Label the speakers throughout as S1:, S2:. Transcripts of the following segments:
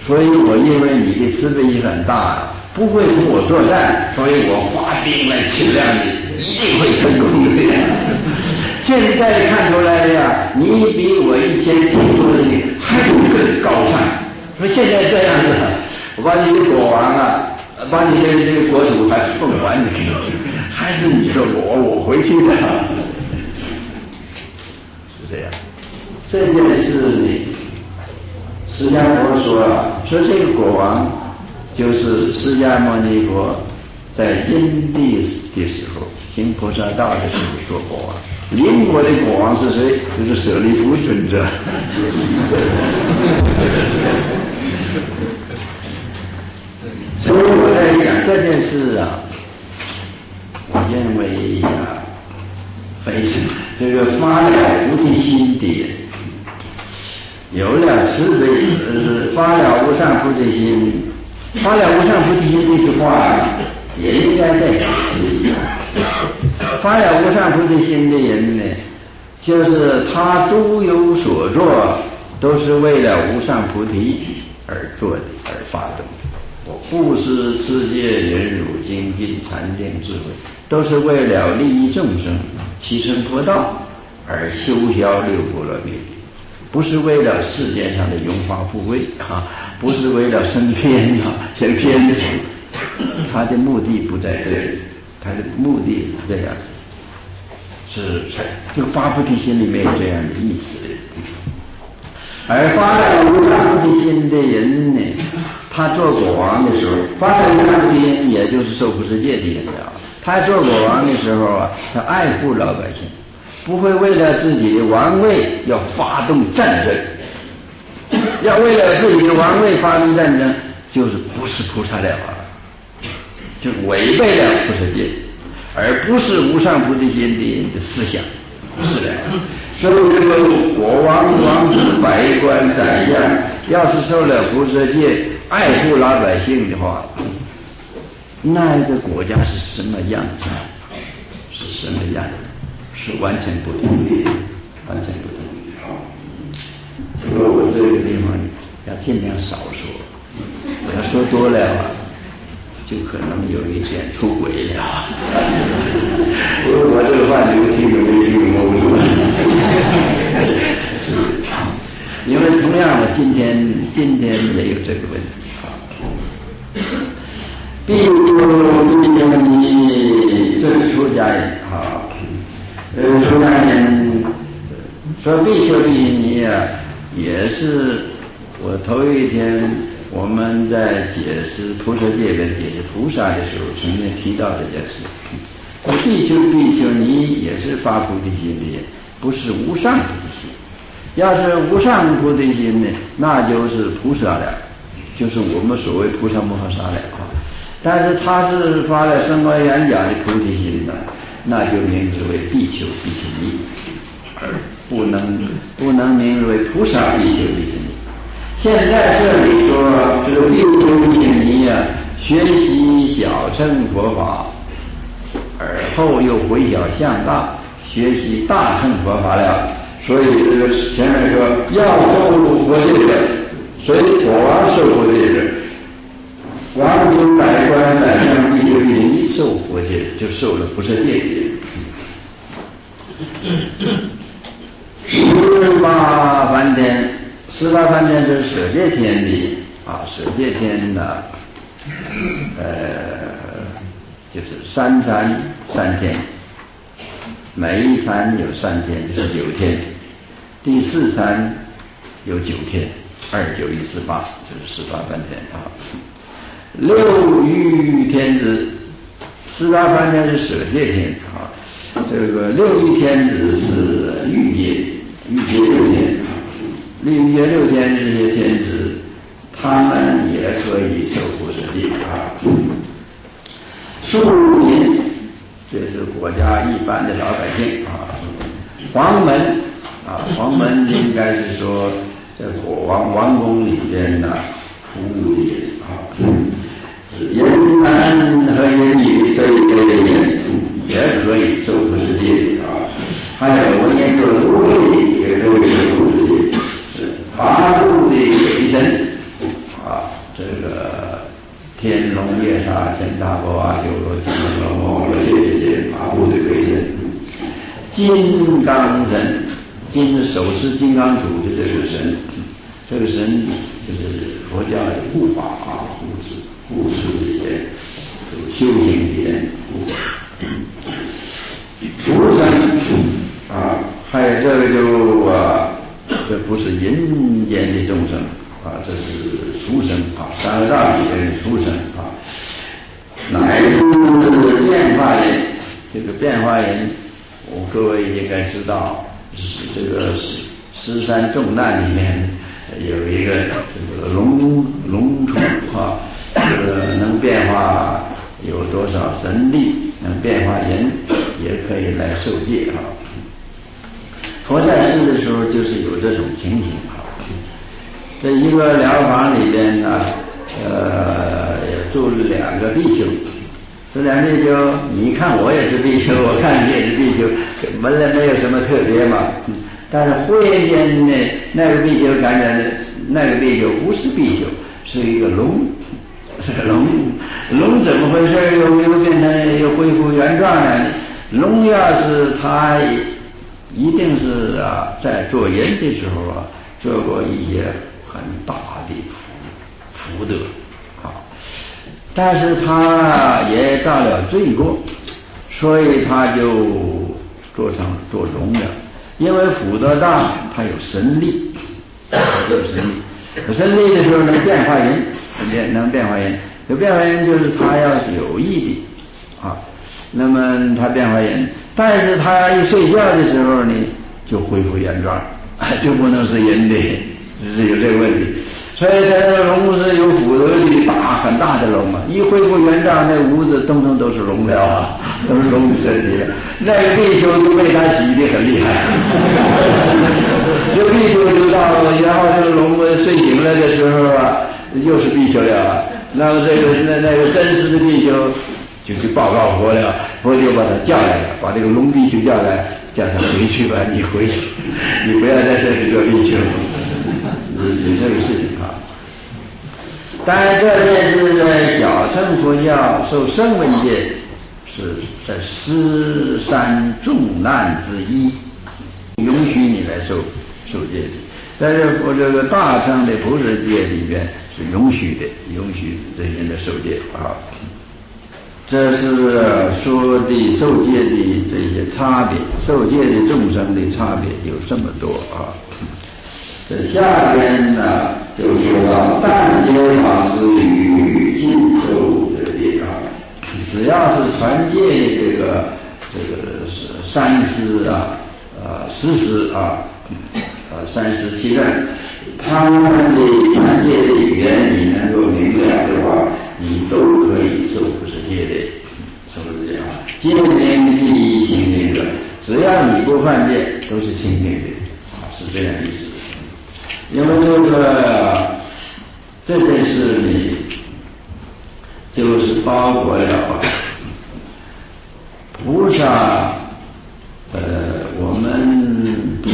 S1: 所以我因为你的慈悲心很大，不会同我作战，所以我发兵来请谅你，一定会成功的呀。现在看出来呀，你比我以前听说的还更高尚。说现在这样子，我把你的国王啊，把你的这个国土还奉还给你，还是你说我回去的，是这样。这件事呢，释迦佛说啊，说这个国王就是释迦牟尼佛在因地的时候行菩萨道的时候做国王。邻国的国王是谁？就是舍利弗尊者。所以我在讲这件事啊，我认为啊，非常这个发了菩提心的，有了慈悲，发了无上菩提心，发了无上菩提心这句话也应该再解释一下。发了无上菩提心的人呢，就是他诸有所作都是为了无上菩提而做的，而发动的。我布施、持戒、忍辱、精进、禅定、智慧，都是为了利益众生、提升佛道而修销六波罗蜜，不是为了世界上的荣华富贵不是为了升天升天子。他的目的不在这里，他的目的是这样，是这个发菩提心里面有这样的意思。而发了无上菩提心的人呢，他做国王的时候，发了无上菩提心也就是受菩萨戒的人了。他做国王的时候啊，他爱护老百姓，不会为了自己的王位要发动战争，要为了自己的王位发动战争，就是不是菩萨了就违背了菩萨戒，而不是无上菩提心的人的思想，不是的。所以这个国王、王子、百官、宰相，要是受了菩萨戒，爱护老百姓的话，那个国家是什么样子？是什么样子？是完全不同的，完全不同的。所以我这个地方要尽量少说，我要说多了就可能有一点出轨了。我这个话你们听都没听我不出。是，因为同样的今天也有这个问题。比丘尼，这是出家人出家人说比丘尼也是我头一天我们在解释菩萨戒跟解释菩萨的时候曾经提到这件事。比丘尼也是发菩提心的人，不是无上菩提心。要是无上菩提心呢，那就是菩萨了，就是我们所谓菩萨摩诃萨了但是他是发了声闻缘觉的菩提心的，那就名字为比丘尼，而不能名字为菩萨比丘尼。现在这里说这个比丘尼学习小乘佛法，而后又回小向大，学习大乘佛法了。所以这个前面说要受佛戒的，所以国王受佛戒的，王子、百官、宰相、比丘尼受佛戒，就受了菩萨戒的。18梵天，18梵天就是舍戒天的舍戒天的就是三餐3天，每一餐有3天，就是9天。第4餐有9天，2、9、1、18，就是18梵天6欲天子，18梵天是舍戒天这个6欲天子是欲戒6天欲戒6天这些天子，他们也可以受菩萨戒庶民，这是国家一般的老百姓皇门皇门应该是说在王宫里边服务的人人男和人女这一类的人也可以受菩萨戒还有文言说奴隶也可以受菩萨戒，是法度的鬼神这个天龙夜叉乾闼婆阿修罗金刚罗摩这法部的鬼神，金刚神，金是手持金刚杵的这个神，这个神就是佛教的护法啊，护持这些修行的人，畜生啊，还有这个这不是人间的众生啊，这是畜生啊，三个大里面的畜生啊，乃至变化人，这个变化人，各位应该知道，是这个十三重难里面有一个这个龙虫啊，这个能变化有多少神力，能变化人，也可以来受戒啊。佛在世的时候就是有这种情形啊。这一个疗房里边呢，住2个比丘，这2个比丘，你看我也是比丘，我看你也是比丘，本来没有什么特别嘛。但是忽然间呢，那个比丘感觉那个比丘不是比丘，是一个龙，是个龙怎么回事？又变成又恢复原状了？龙要是他一定是在做人的时候做过一些很大的福德啊，但是他也造了罪过，所以他就做龙了。因为福德大，他有神力，有神力的时候能变化人，能变化人，有变化人就是他要是有意的啊，那么他变化人，但是他一睡觉的时候呢，就恢复原状，就不能是人的，是有这个问题。所以这个龙是有福德的很大的龙嘛，一恢复原状，那屋子通通都是龙了啊，都是龙的身体了。那个比丘就被他洗得很厉害，这比丘就到了，然后这个龙睡醒了的时候又是比丘了。那么那个真实的比丘就去报告佛了，佛就把他叫来了，把这个龙比丘叫来，叫他回去吧，你回去，你不要在这里做比丘。有这个事情啊，当然这件是在小乘佛教受声闻戒，是在13重难之一，允许你来受戒的。在这个大乘的菩萨戒里边是允许这些人的受戒啊。这是说的受戒的这些差别，受戒的众生的差别有这么多啊。这下边呢就说到但接法师与尽受的地方，只要是传戒的这个三师十师三师七任，他们的传戒的语言你能够明了的话，你都可以受不是戒的，是不是这样？戒名第一清净的，只要你不犯戒，都是清净的是这样意思。因为这件事呢，就是包括了菩萨，我们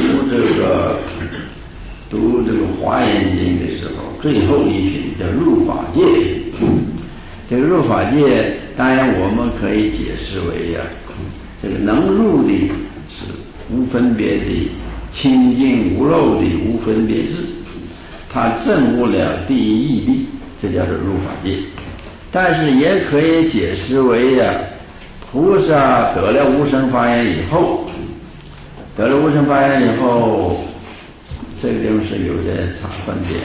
S1: 读这个华严经的时候，最后一品叫入法界。这个入法界，当然我们可以解释为这个能入的是无分别的。清净无漏的无分别智，他证悟了第一义谛，这叫做入法界。但是也可以解释为菩萨得了无生法眼以后，这个地方是有点分别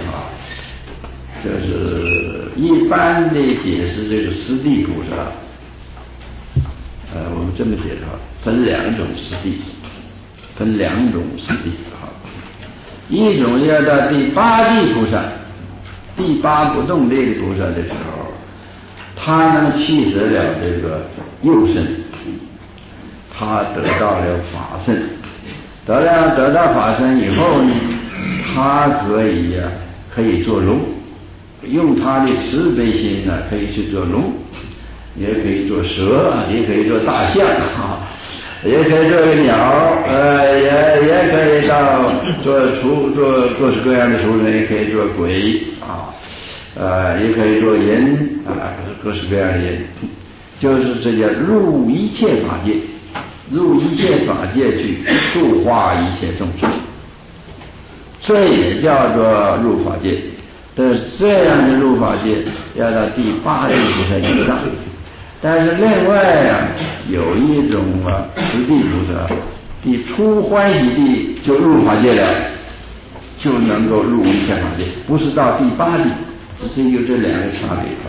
S1: 就是一般的解释这个十地菩萨，我们这么解释分2种十地。分2种实地一种要到第8地菩萨，第8不动地菩萨的时候，他能弃舍了这个幼身，他得到了法身，得到法身以后呢，他可以做龙，用他的慈悲心可以去做龙，也可以做蛇，也可以做大象也可以做个鸟，也可以到做各式各样的畜生，也可以做鬼也可以做人各式各样的人，就是这叫入一切法界，入一切法界去度化一切众生，这也叫做入法界。但是这样的入法界要到第八地菩萨以上。但是另外有一种十地菩萨，第初欢喜地就入法界了，就能够入一切法界，不是到第八地，只是有这两个差别。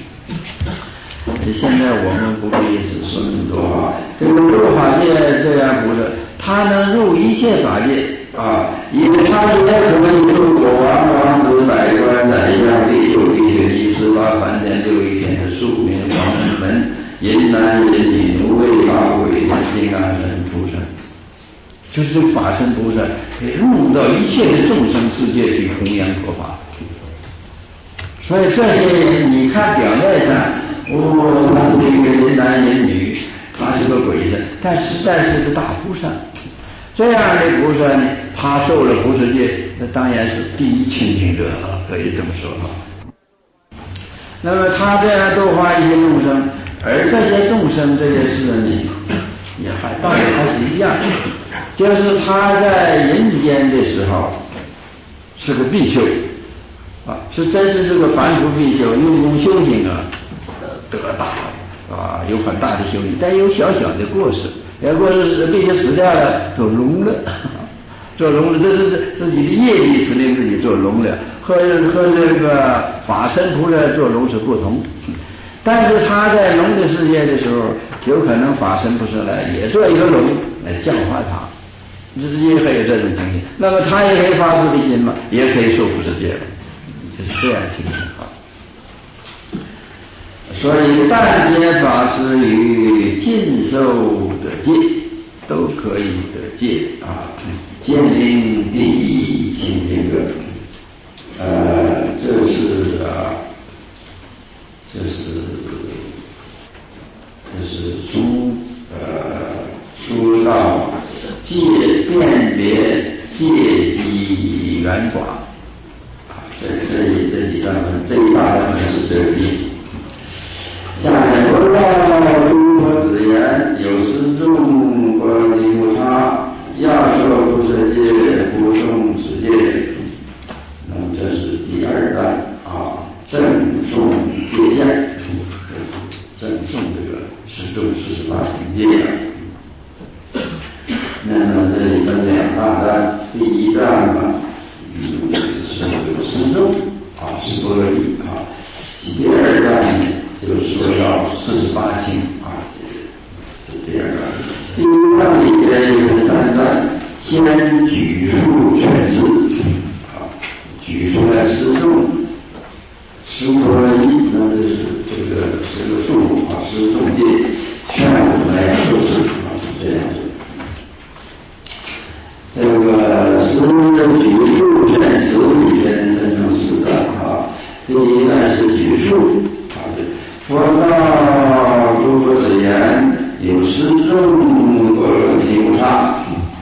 S1: 现在我们不必说那么多这个入法界这样菩萨，他能入一切法界因为他也可以入国王、王子、百官、宰相、地球、地学、医师、八梵天、六一天的庶民、王门、淫男、淫女、奴婢、法鬼、金刚神菩萨，就是这个法身菩萨可以入到一切的众生世界去弘扬佛法。所以这些你看表面上他是一个淫男淫女，他是个鬼神，但实在是个大菩萨。这样的菩萨呢，他受了菩萨戒，那当然是第一清净者，可以这么说。那么他这样度化一些众生，而这些众生这些事呢，也道理还是一样，就是他在人间的时候是个比丘真是个凡夫比丘，用功修行得大有很大的修行，但有小小的过失。过失毕竟死掉了，做聋了，这是自己的业力使令自己做聋了，和这个法身菩萨做聋是不同。但是他在聋的世界的时候，有可能法身菩萨来也做一个聋来教化他，也可以有这种情形。那么他也可以发菩提心嘛，也可以受菩萨戒了，就是这样情形。所以但皆法师与尽受的戒都可以得戒戒名第一清净者，这是说到戒辨别戒机圆广这几段文，这一大段文是这个意思。下面佛道诸佛子言，有十众观经无差，要受菩萨戒，不诵此戒。那么这是第二段正诵戒相，正诵这个十众48品戒。那么这里分两大段，第一段是十众十多个亿第二段就是说要48清这第二段。第一段里边有三段，先举数全释举出来十众10多个亿，那这是这个数目十众戒全部来受持是这样子。这个十举数全释里边分成4段第一段是举数佛道诸佛子言，有10众般若体无差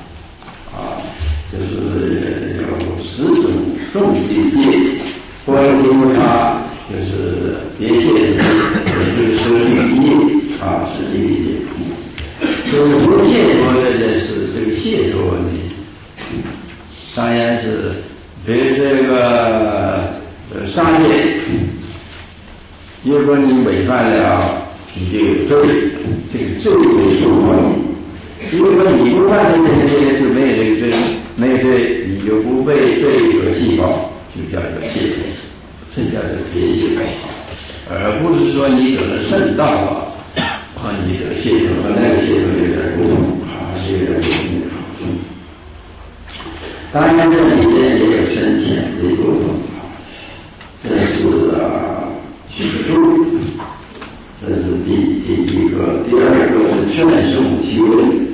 S1: 就是有10种众地戒，般若体无差就是别戒，也就是舍利戒是这个戒。就是不谢脱这件事，这个谢脱问题，当然是比如这个杀戒，如果你违犯了，你就有罪，这个罪为受罚你。如果你不犯这个罪，就没有这个罪，没有罪，你就不被罪所系报，就叫做谢脱，这叫做别谢脱，而不是说你得了圣道你得谢脱和那个谢脱有点不同是有点不同。当然这里边也有深浅的不同。这是举数，这是第一个。第二个是劝诵其文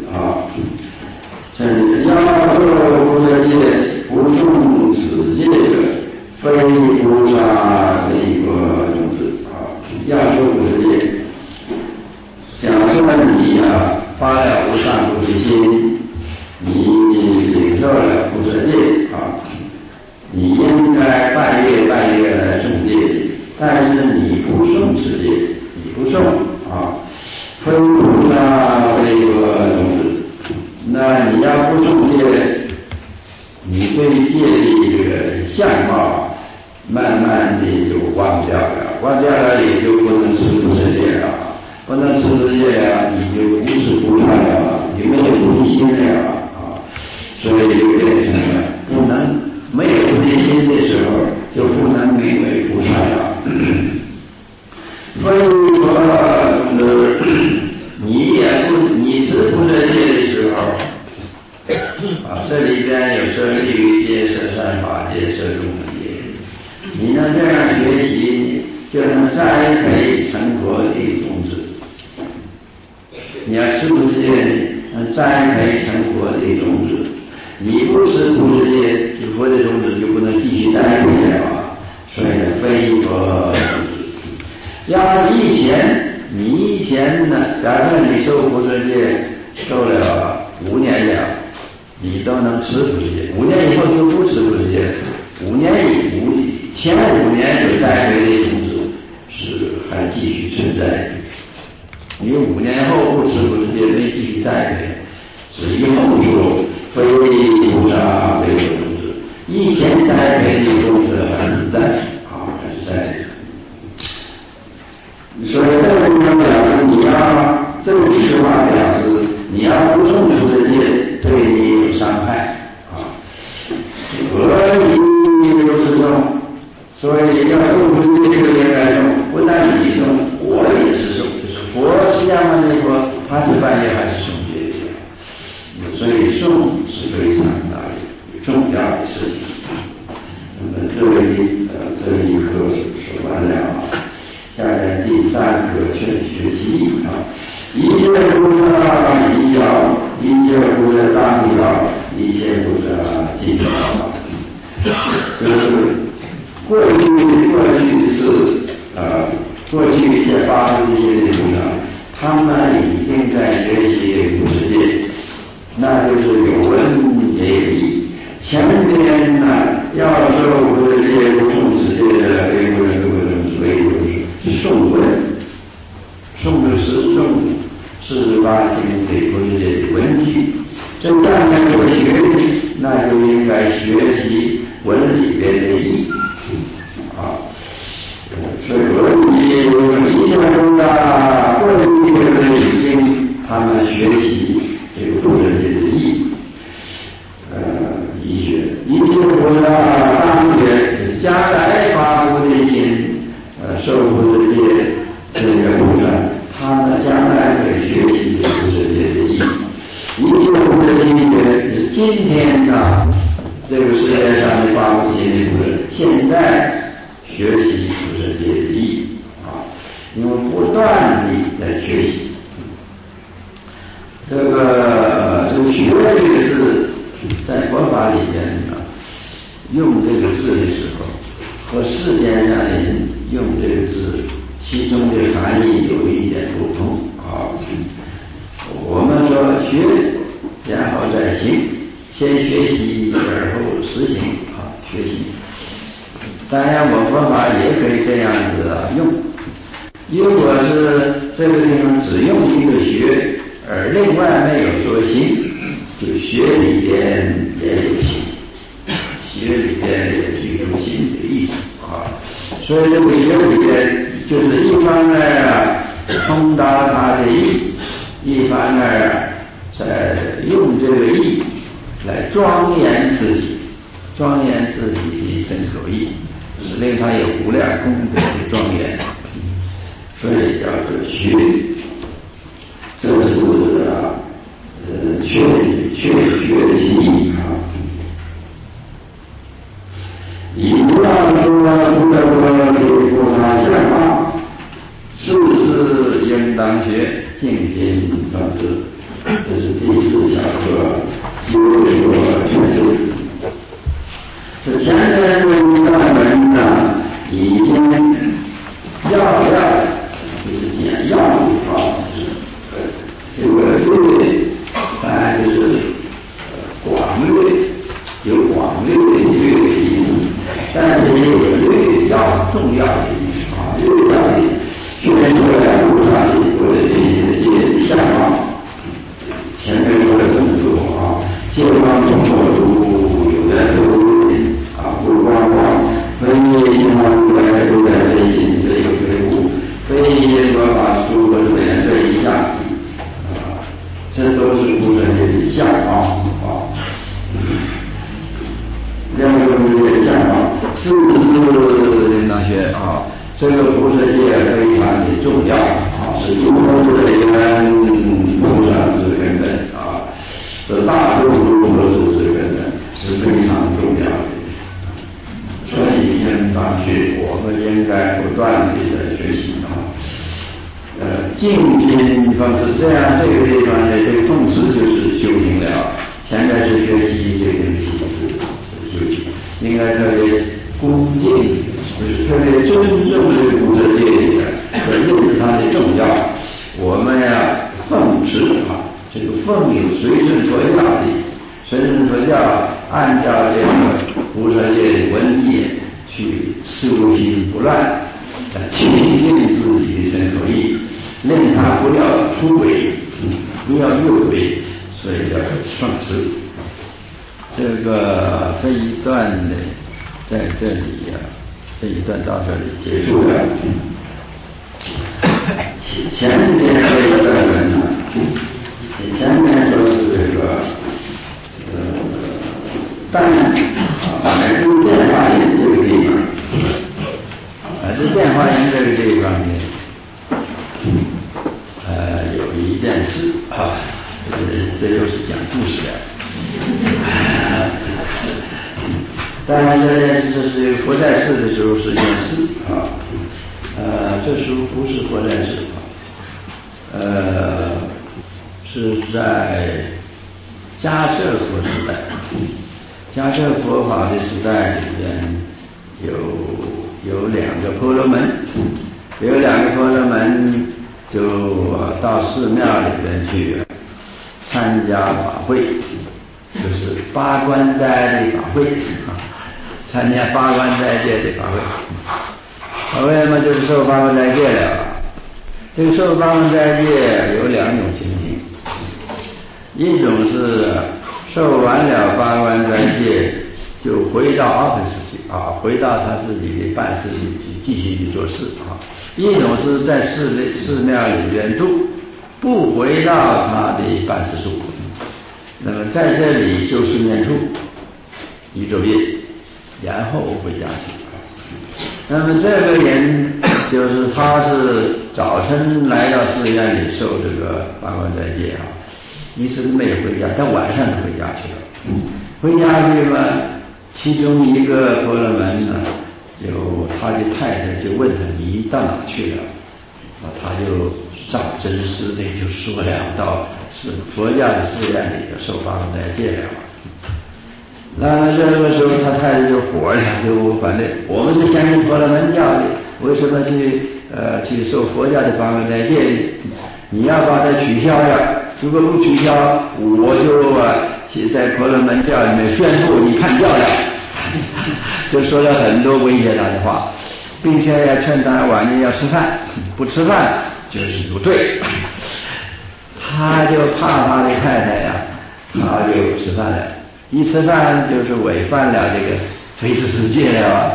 S1: 要受菩萨戒，不诵此戒者，非菩萨非佛种子要受菩萨戒，假设你发了无上菩提心，你领受了菩萨戒你应该半月来诵戒， 但是你不送持戒，你不送啊，非菩萨非佛种子。那你要不送戒，你对戒律这个相貌慢慢的就忘掉了，忘掉了也就不能持不持戒了，不能持不持戒了，你就不是菩萨了，你没有菩提心了啊，所以就变成了不能没有菩提心的时候，就不能名为菩萨了。所以说，你持不持戒的时候。这里边有舍利于戒、舍善法戒、舍众生戒，你能这样学习，就能栽培成佛的种子。你要持不持戒，能栽培成佛的种子。你不持不持戒，佛的种子就不能继续栽培了。所以非佛种子。要你以前呢，假设你受不持戒受了5年了。你都能持不持戒，5年以后就不持不持戒。前5年所栽培的种子是还继续存在的。你5年后不持不持戒，没继续栽培，是以后说非菩萨非佛种子，以前栽培的种子还是在还是在。所以这个地方表示你要这个句话表示你要不送出的戒，对你有伤害而你都是送，所以要送出这个应该送，不但你送，我也是送，就是佛释迦牟尼佛他是半夜还是送戒的，所以送是非常重要的事情。那么这一课说完了，下面第3课劝学习一切菩萨依教，一切菩萨大体道，一切菩萨尽道。就是过去一些发生这些菩萨，他们已经在学习不持戒，那就是有闻也有义。前边呢要受不持戒不送持戒的非不是诵闻，诵的是诵48经的不持戒文句，这样能够学，那就应该学习文里边的义所以文里一切中过去的已经他们学习这个不持戒的义义学，一切菩萨当学将来发菩提心受不持戒这个菩萨，他们将来会学习不持戒的义。一切不持戒是今天这个世界上的发菩提心的菩萨，现在学习不持戒的义因为不断地在学习。这个学这个字，在佛法里边用这个字的时候，和世间上人用这个字，其中的含义有一点不同我们说学，然后再行，先学习而后实行学习。当然，我佛法也可以这样子用。如果是这个地方只用一个学，而另外没有说行，就学里边也有行，学里边也具有行的意思所以这个学里边就是一方面通达他的意，一方面在用这个意来庄严自己的身口意，使令他有无量功德的庄严，所以叫做学。这是学习以不让说不得给菩萨相貌，事事应当学，静心当知。这是第4小课学全书。这前面这大门已经要就是简要的这个略当然就是广略，有广略的略的意思，但是也有略要重要的意思六上的宣出来无上的或者这相貌。前面说了这么多啊，见光中国如有的都不光光，非见光如来都在内心的有觉悟，非见光法术或者这一项这都是菩萨的相貌两个菩萨的相貌，是那些这个菩萨界非常的重要是诸佛的缘菩萨之根本这大众诸佛之根本是非常重要的。所以应当我们应该不断的在学习静心方式，这样这个地方呢，这个奉持就是修行了。前面是学习这个修行，应该特别恭敬，就是特别尊重这个菩萨戒里边，认识它的重要。我们呀，奉持这个奉有随顺佛教的意思，随顺佛教按照这个菩萨戒的文义去修心不乱，清净自己的身口意。令他不要出轨，不要越轨，所以要奉持。这一段呢，在这里这一段到这里结束了。前面这一段呢，前面说是这个乃至变化音这个地方，这变化音这个地方呢。有一件事这又是讲故事的。当然这件事是佛在世的时候是一件事这时候不是佛在世是在迦摄佛时代。迦摄佛法的时代里边有两个婆罗门，就到寺庙里边去参加法会，就是八关斋的法会参加八关斋戒的法会。为什么就是受八关斋戒了？这个受八关斋戒有两种情形，一种是受完了八关斋戒就回到 office 去回到他自己的办事去继续去做事一种是在寺庙里边住，不回到他的办事处，那么在这里修10年处1昼夜，然后回家去。那么这个人就是他是早晨来到寺院里受这个八关斋戒一直没有回家，他晚上就回家去了。回家去嘛，其中一个婆罗门呢，他的太太就问他你到哪去了？他就照真实的就说了，到佛教的寺院里受八关斋戒了。那么这个时候他太太就火了，就反对，我们是相信婆罗门教的，为什么去受佛教的八关斋戒呢？你要把它取消了，如果不取消，我就在婆罗门教里面宣布你叛教了。就说了很多威胁他的话，并且要劝他晚年要吃饭，不吃饭就是有罪。他就怕他的太太他就吃饭了，一吃饭就是违反了这个非持世戒了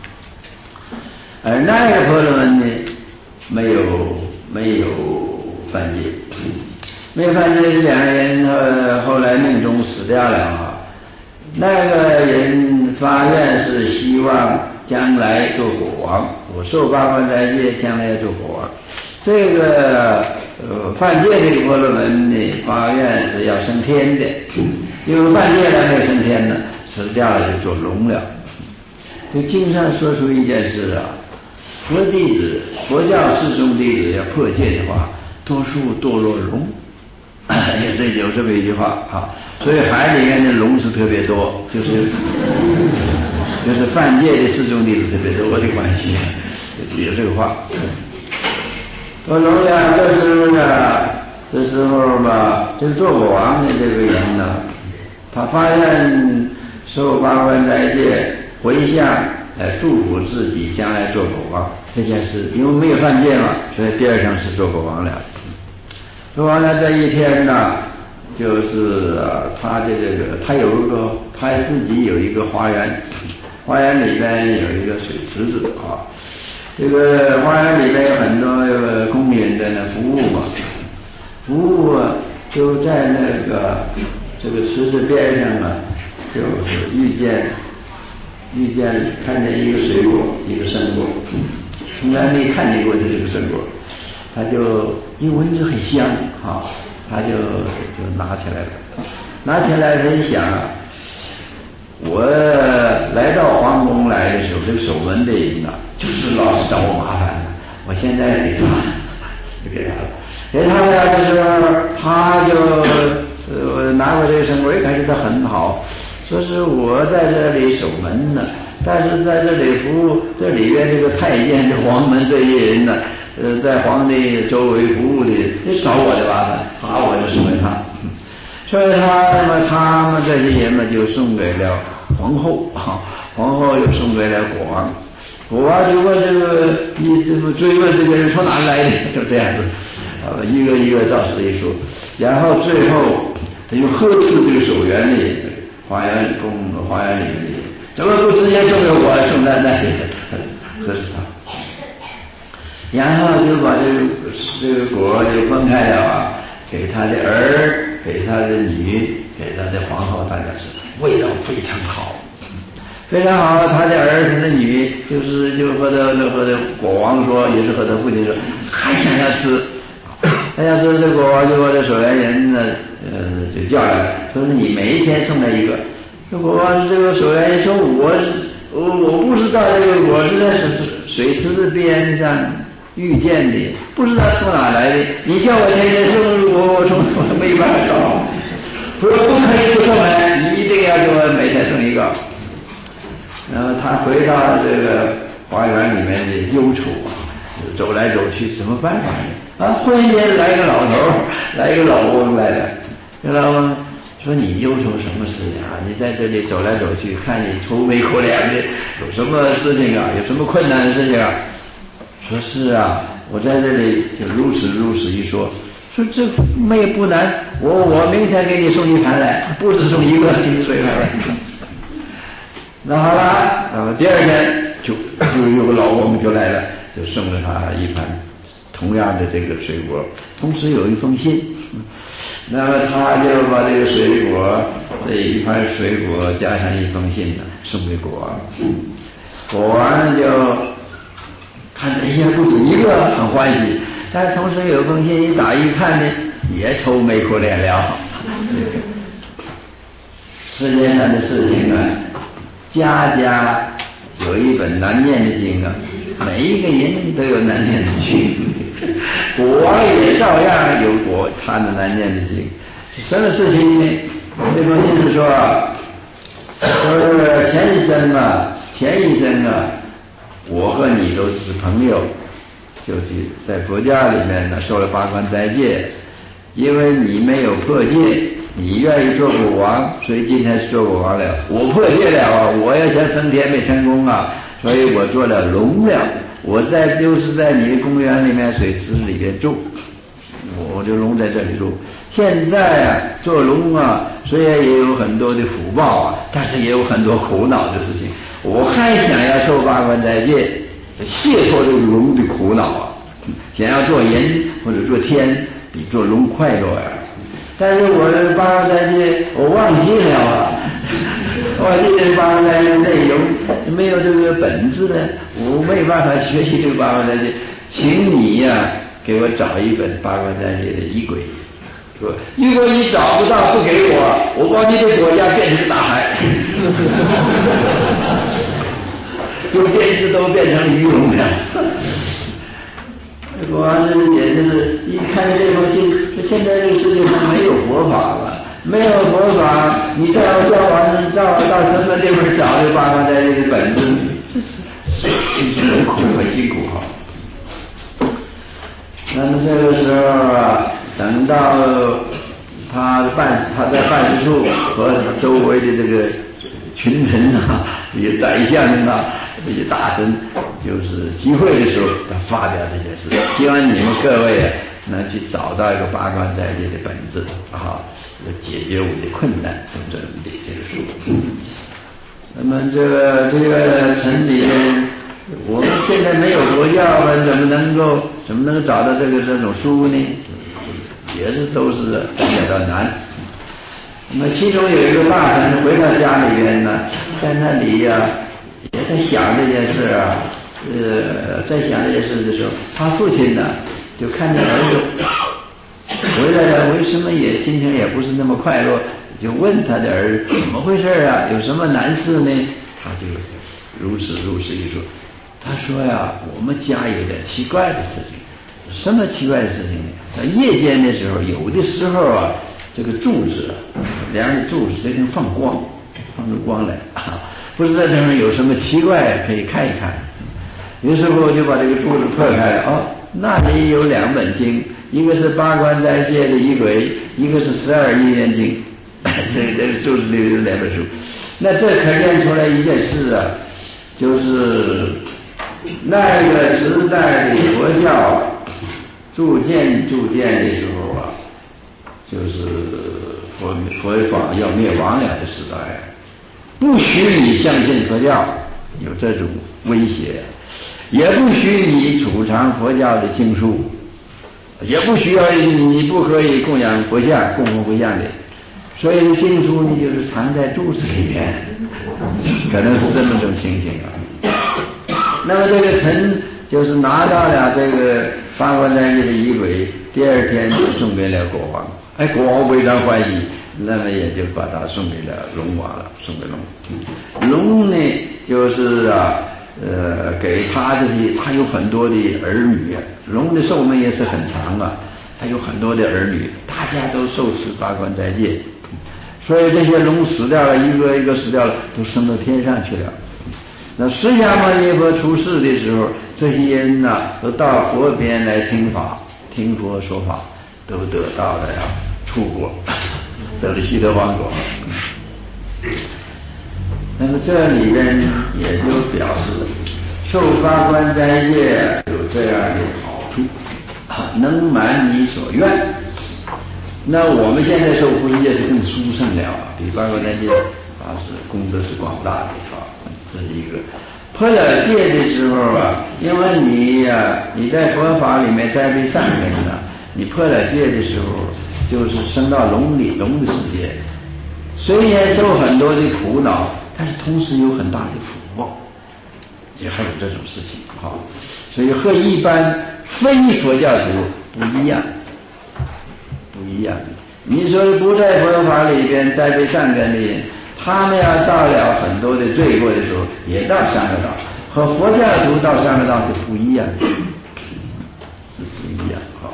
S1: 而那个婆罗门呢，没有犯戒，没有犯戒，两个人后来命中死掉了那个人发愿是希望将来做国王，我受八关斋戒，将来要做国王。这个犯戒这个婆罗门呢，发愿是要升天的，因为犯戒了没有升天呢，死掉了就做龙了。这经上说出一件事佛弟子，佛教世宗弟子要破戒的话，多数堕落龙。有这么一句话所以海里面的龙是特别多，就是犯戒的世宗弟子特别多的关系，有这个话。说龙呀，这时候吧，这个做国王的这个人呢，他发愿受八关斋戒，回向来祝福自己将来做国王。这件事因为没有犯戒嘛，所以第二件事做国王了。做国王了这一天呢，就是他自己有一个花园，花园里边有一个水池子啊。这个花园里面有很多工人在那服务嘛，服务就在这个池子边上啊，就是遇见看见一个水果，一个生果，从来没看见过这个生果，他就因为闻着很香啊，他就拿起来了，拿起来他一想，我来到皇宫来的时候，这个守门的人啊，就是老是找我麻烦的。我现在给他了，给他了的时候，他就拿过这个生果，一开始他很好，说是我在这里守门呢，但是在这里服务，这里边这个太监、这黄门这些人呢，在皇帝周围服务的，就找我的麻烦，我就送给他。所以他们这些人嘛，就送给了皇后，皇后又送给了国王，国王就问追问这个人从哪来的，就这样子，一个一个照实一说，然后最后他又呵斥这个守园的花园里面的人，怎么不直接送给我，送在那里，呵斥他，然后就把这个果就分开了给他的儿，给他的女，给他的皇后，大家是味道非常好，非常好。他的儿，他的女，就和他国王说，也是和他父亲说，还想要吃。他要是这国王就把这守园人呢，就叫来，说是你每一天送来一个。这国王这个守园人说，我不知道这个果是在水池子边上遇见的，不知道从哪来的，你叫我天天送我没办法找，说不可以不送来，你一定要给我每天送一个。然后他回到这个花园里面的忧愁走来走去，什么办法呢？忽然间来个老头，来个老翁来了，这老翁说，你忧愁什么事情啊？你在这里走来走去，看你愁眉苦脸的，有什么事情啊？有什么困难的事情啊？说是啊，我在这里就如此一说这没不难，我明天给你送一盘来，不止送一个，给你送一盘来。那好了，第二天就有个老翁就来了，就送了他一盘同样的这个水果，同时有一封信。那么他就把这个水果，这一盘水果加上一封信呢，送给国王。国王就看这些不止一个，很欢喜，但同时有封信一打一看呢，也愁眉苦脸了。世界上的事情啊，家家有一本难念的经啊，每一个人都有难念的经，国王也照样有他的难念的经。什么事情呢？这封信是说前一生啊，我和你都是朋友，就是在国家里面呢受了八关斋戒，因为你没有破戒，你愿意做国王，所以今天是做国王了。我破戒了我要想升天没成功所以我做了龙了。我就是在你的公园里面水池里边住，我就龙在这里住。现在做龙虽然也有很多的福报但是也有很多苦恼的事情。我还想要受八关斋戒，解脱这个龙的苦恼想要做人或者做天，比做龙快乐但是我这八关斋戒我忘记了忘记这八关斋戒内容，没有这个本质呢，我没办法学习这个八关斋戒。请你给我找一本八关斋戒的仪轨。如果你找不到不给我把你的国家变成大海就都变成鱼龙了。国王这也是一看这封信，说现在这个世界上没有佛法了，没有佛法，你照到什么地方找这八关斋戒的本质，这是很苦很辛苦那么这个时候等到他在办事处和周围的这个群臣啊，这些宰相啊，这些大臣，就是集会的时候，他发表这件事，希望你们各位啊，能去找到一个八关斋戒的本质啊，解决我的困难，等等的这个书。那么这个城里面，我们现在没有佛教，怎么能找到这种书呢？也是都是比较难。那么其中有一个大臣回到家里边呢，在那里呀，也在想这件事啊，在想这件事的时候，他父亲呢就看见儿子回来了，为什么也心情也不是那么快乐，就问他的儿子怎么回事啊，有什么难事呢？他就如实一说，他说呀，我们家有点奇怪的事情。什么奇怪的事情呢？夜间的时候，有的时候啊，这个柱子，梁的柱子这边放出光来啊，不知道这上有什么奇怪可以看一看。有时候就把这个柱子破开了，哦，那里有2本经，一个是八关斋戒的仪轨，一个是12亿元经，这个柱子里有2本书。那这可见出来一件事啊，就是那个时代的佛教铸剑的时候啊，就是佛法要灭亡了的时代，不许你相信佛教，有这种威胁，也不许你储藏佛教的经书，也不需要你不可以供养佛像，供奉佛像的。所以经书呢，就是藏在柱子里面，可能是这么种情形啊。那么这个臣就是拿到了这个八关斋戒的仪轨，第2天就送给了国王。国王非常欢喜，那么也就把他送给了龙王了，送给龙。龙呢，就是啊，给他他有很多的儿女啊，龙的寿命也是很长啊，他有很多的儿女，大家都受持八关斋戒，所以这些龙死掉了，一个一个死掉了，都升到天上去了。那释迦牟尼佛出世的时候，这些人呢，都到佛边来听佛说法，都得到了呀出国，得了须陀洹果。那么这里边也就表示，受八关斋戒有这样的好处，能满你所愿。那我们现在受护持戒是更殊胜了，比八关斋戒是功德是广大的啊。这是一个破了戒的时候啊，因为你在佛法里面栽培善根了，你破了戒的时候，就是升到龙的世界，虽然受很多的苦恼，但是同时有很大的福报，也还有这种事情啊。所以和一般非佛教徒不一样。你说不在佛法里边栽培善根的人，他们要造了很多的罪过的时候，也到三恶道，和佛教徒到三恶道是不一样的，是不一样啊。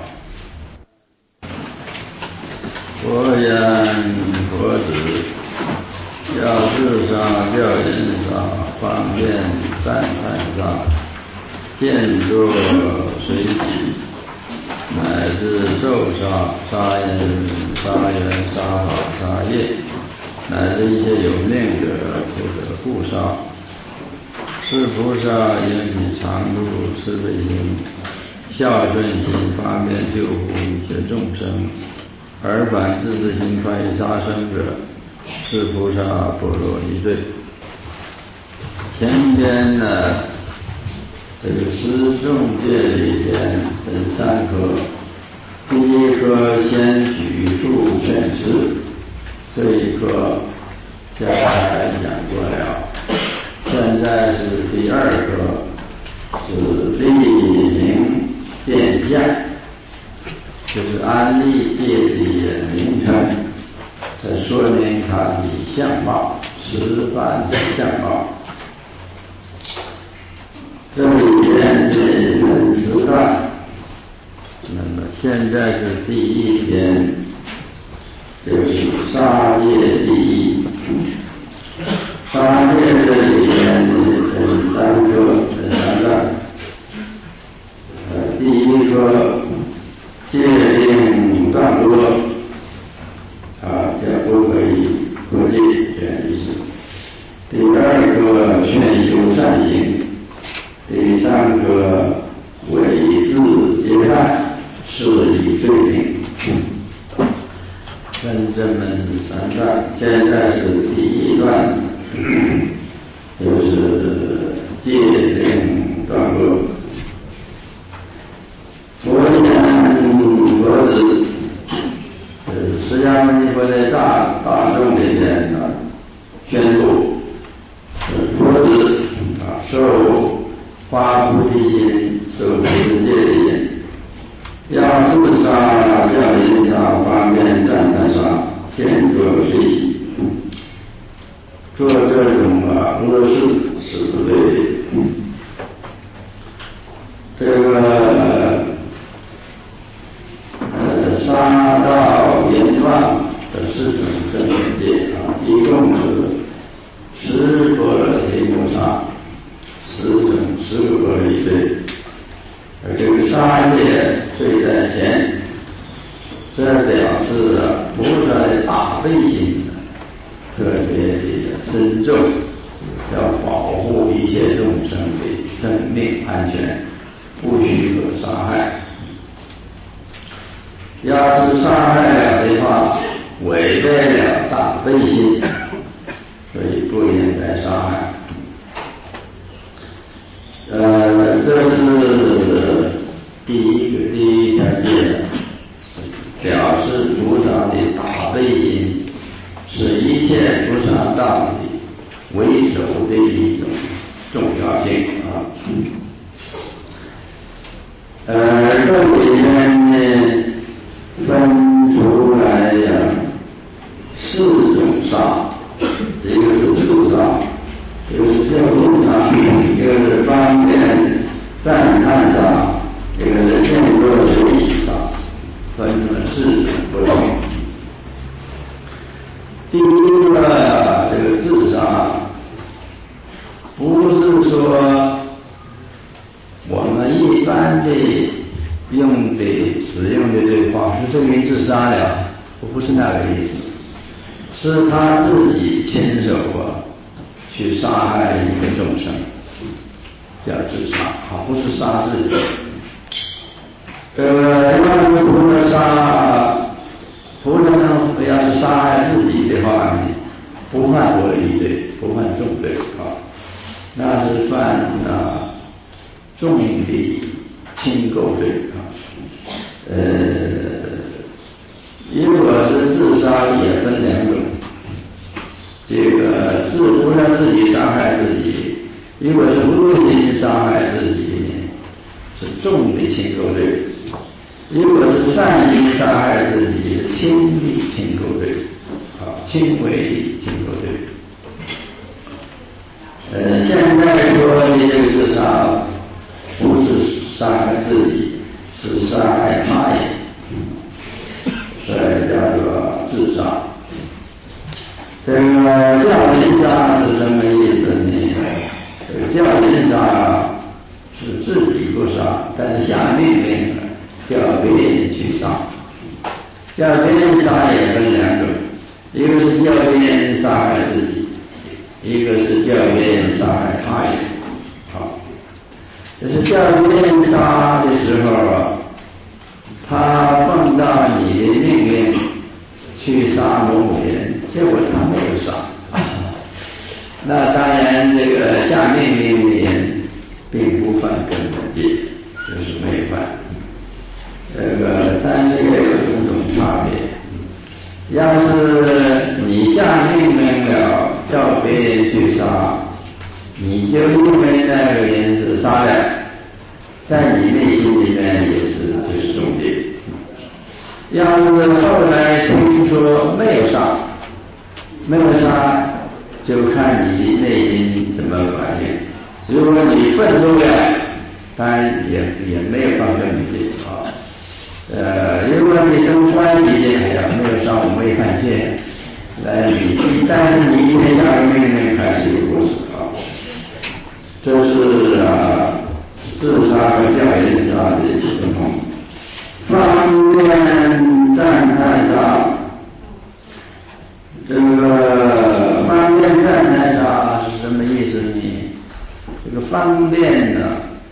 S1: 佛言佛子，要自杀，教人杀，方便赞叹杀，见作随喜，乃至受杀，杀人、杀缘、杀法、杀业，乃至一切有命者不得不杀。是菩萨应以常住慈悲心、孝顺心，方便救护一切众生，而反自私心快意杀生者，是菩萨不落一罪。前边呢，这个十众戒里边分3科，第一科先举数劝持，这一科刚才讲过了，现在是第2科，是立名变相，就是安立戒的名称，在说明它的相貌，实办的相貌。这里边分10段，那么现在是第1篇，就是杀戒第一。杀戒这里边分3科，分3段。第一科戒令断恶，叫不可以破戒，这样意思。
S2: 心守持戒律，要自杀叫人杀，方便赞叹杀，天作随喜。做这种恶事是不对的。这个杀盗淫乱的4种正等戒一共是10波罗提摩杀，10个波罗罪，而这个杀戒罪在前，这表示菩萨的大悲心特别的深重，要保护一切众生的生命安全，不许可杀害。要是杀害了的话，违背了大悲心，所以不应该杀害。这是第一条戒，表示菩萨的大悲心是一切菩萨道的为首的一种重要性这里面呢分出来4种杀，一个是自杀，一个是教育杀，一个是方便赞叹杀，一个是天作随喜杀，分成4种不同。第一个这个自杀，不是说我们一般的使用的这个话是这个人自杀了，不是那个意思，是他自己亲手去杀害一个众生，叫自杀不是杀自己。要是菩萨要是杀害自己的话呢，不犯波罗罪，不犯重罪那是犯重的轻构罪如果是自杀也分2种，这个菩萨自己杀害自己，如果是无心杀害自己呢，是重的轻构罪；如果是善心杀害自己，是轻的轻构罪轻微的轻构罪。现在说的这个自杀不是杀害自己，是杀害他人，所以叫做自杀。这个教人杀是什么意思呢？教人杀是自己不杀，但是下命令叫别人去杀。叫别人杀也分2种，一个是叫别人杀害自己，一个是叫别人杀害他人就是叫别人杀的时候他奉到你的命令去杀某人，结果他没有杀那当然这个下命令的人并不犯根本戒，就是没有犯但是也有种种差别。要是你下命令了叫别人去杀，你就因为那个人是杀了，在你内心里面就是重戒。要是后来听说没有杀，就看你的内心怎么反应。如果你愤怒了，当然也没有犯根本戒如果你生欢喜心，没有杀我没犯戒，但是你今天下个命令还是有过失这是自杀和教人杀的不同。方便赞叹杀，这个方便赞叹杀是什么意思呢？这个方便呢，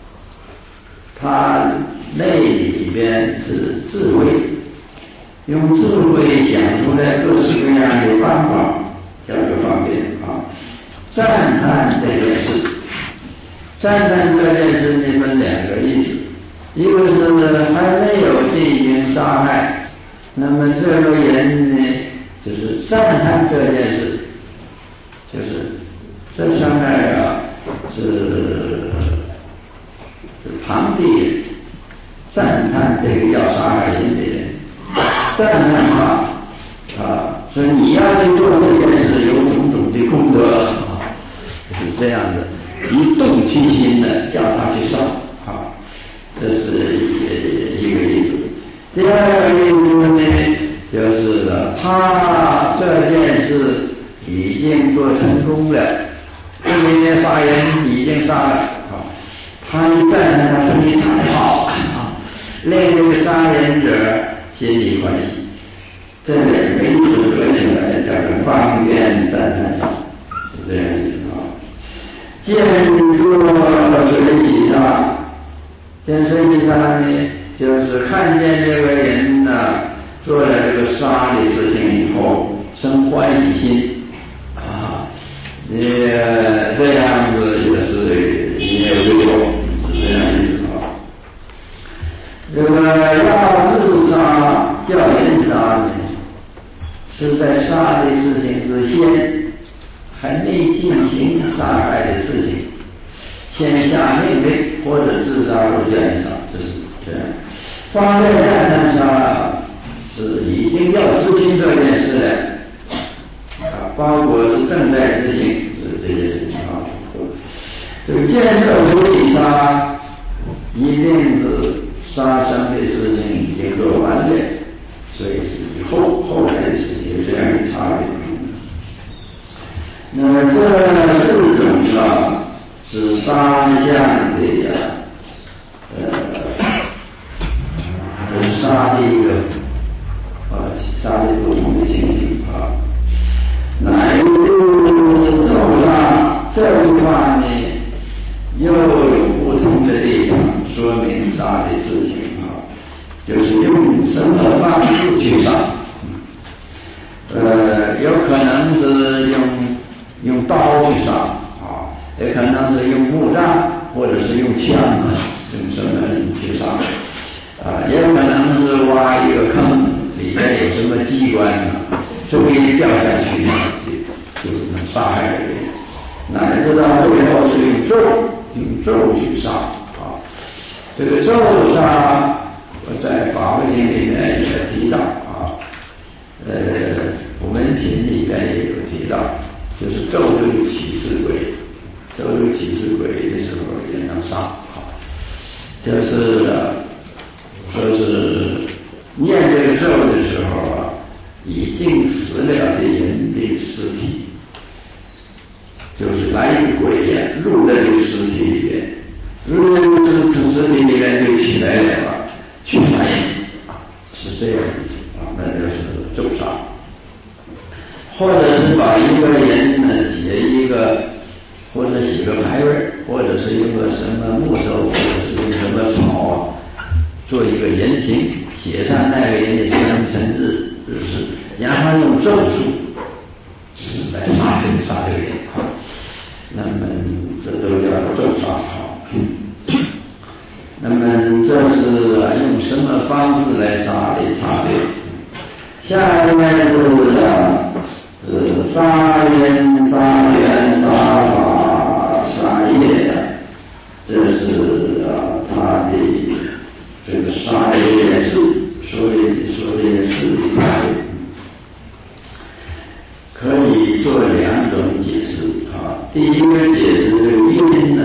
S2: 它内里边是智慧，用智慧想出来各式各样的方法，叫做方便赞叹这件事，赞叹这件事呢分2个意思，一个是还没有进行杀害，那么这个人呢就是赞叹这件事，就是这伤害是旁地人赞叹这个要杀害人的人，赞叹他所以你要去做这件事有种种的功德是这样的，一动其心的叫他去杀这是一个意思。第二个意思呢，就是他这件事已经做成功了，这个杀人已经杀了他一赞叹他说你杀得好令这个杀人者心里欢喜，这两个意思合起来叫做方便赞叹杀，是这样意思见过水底杀，见水底杀呢，就是看见这个人做了这个杀的事情以后生欢喜心这样子也是有错，是这样意思这个要自杀叫人杀呢，是在杀的事情之前还没进行杀害的事情，先下命令或者自杀或者叫人杀，这是这样。方便赞叹杀是已经要执行这件事了包括是正在执行这些事情这个见者水底杀一定是杀生的事情已经做完了，所以是后来的事情有这样的差别。那么这四种是杀相的杀的一个杀的不同的情形乃至咒杀这句话呢又有不同的立场说明杀的事情就是用什么方式去杀有可能是用刀去杀也可能是用木杖或者是用枪用什么去杀也可能是挖一个坑里面有什么机关终于掉下去就能杀害人，乃至到最后是用咒去杀这个咒杀我在法会经里面也提到我们品里面也有提到，就是咒这个起事鬼，咒这个起事鬼的时候也能杀就是说是念这个咒的时候已经死了的人的尸体，就是来一个鬼入在这个尸体里边，入在这个尸体里边就起来了去杀人是这样意思那就是咒杀。或者是把一个人写一个或者写个牌位，或者是用个什么木头，或者是用什么草做一个人形，写上那个人的生辰日是然后用咒术来杀这个人那么这都叫咒杀那么这是用什么方式来杀的差别。下面是杀人、杀缘、杀法、杀业这是他的这个杀的元素说的元素的差别可以做两种解释第一个解释这个因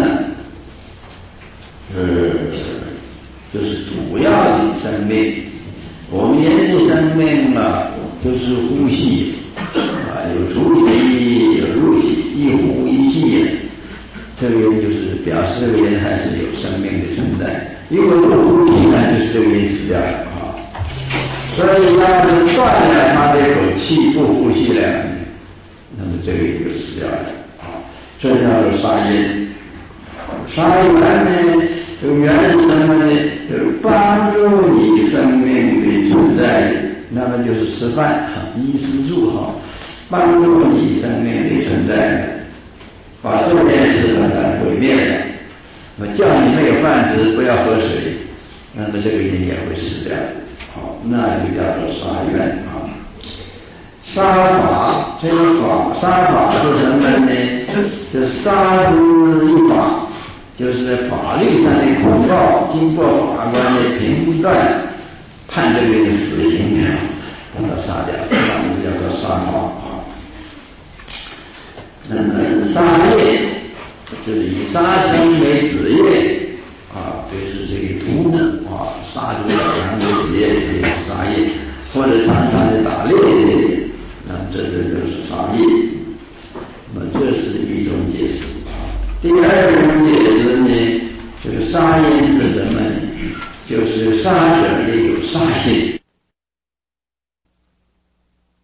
S2: 就是主要的生命，我们人的生命就是呼吸有出息有入息，一呼一吸这个人就是表示这个人还是有生命的存在，如果不呼吸就是这个人死掉了所以要是断了他这口气不呼吸了，那么这个人就死掉了这叫做杀因。杀缘呢这个缘是什么呢？就是帮助你生命的存在，那么就是吃饭衣食住帮助你生命的存在，把这件事把它毁灭了，我叫你没有饭吃不要喝水，那么这个人也会死掉那就叫做杀缘杀法这个杀法是什么呢？就是杀之一法，
S1: 就是在法律上的控告，经过法官的评断，判这个人死刑，把他杀掉，我们叫做杀号啊。那么杀业就是以杀生为职业啊，就是这个屠捕啊，杀猪宰羊为职业，这是杀业，或者常常的打猎的，那这就是杀业。那么这是一种解释。第二种解释呢，这个杀业是什么呢？就是杀者的